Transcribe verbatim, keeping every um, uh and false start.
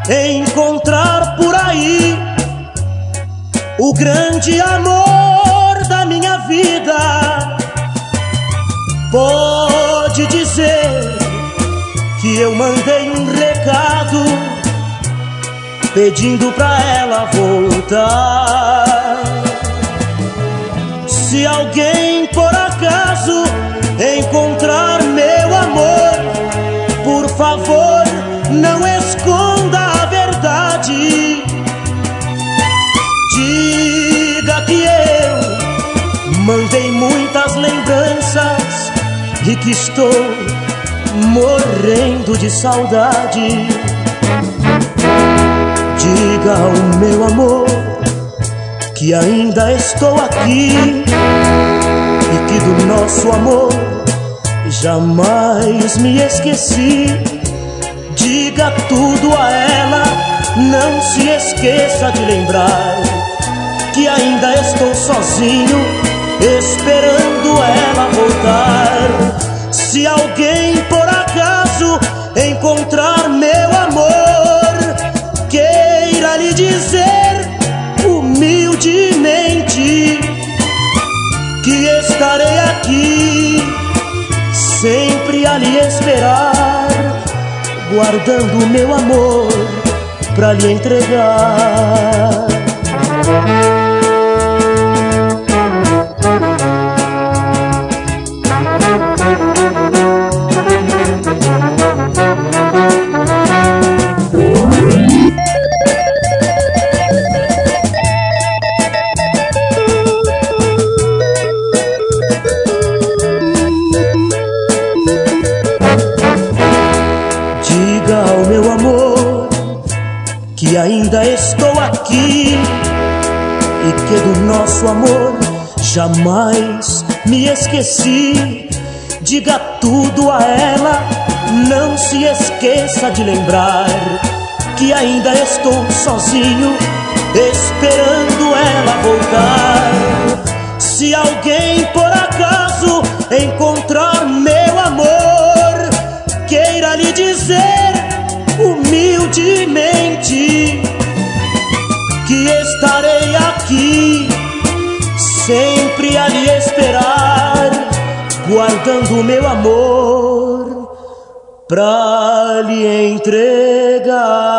encontrar por aí o grande amor da minha vida, pode dizer que eu mandei um recado pedindo pra ela voltar. Se alguém por acaso encontrar meu amor, por favor, não esconda a verdade. Diga que eu mandei muitas lembranças e que estou morrendo de saudade. Diga ao meu amor que ainda estou aqui e que do nosso amor jamais me esqueci. Diga tudo a ela, não se esqueça de lembrar que ainda estou sozinho, esperando ela voltar. Se alguém por acaso encontrar meu amor, queira lhe dizer humildemente que estarei aqui, sempre a lhe esperar, guardando o meu amor pra lhe entregar. Diga ao meu amor que ainda estou aqui e que do nosso amor jamais me esqueci. Diga tudo a ela, não se esqueça de lembrar que ainda estou sozinho, esperando ela voltar. Se alguém por acaso encontrar meu amor, queira lhe dizer humildemente que estarei aqui, sempre a lhe esperar, guardando o meu amor pra lhe entregar.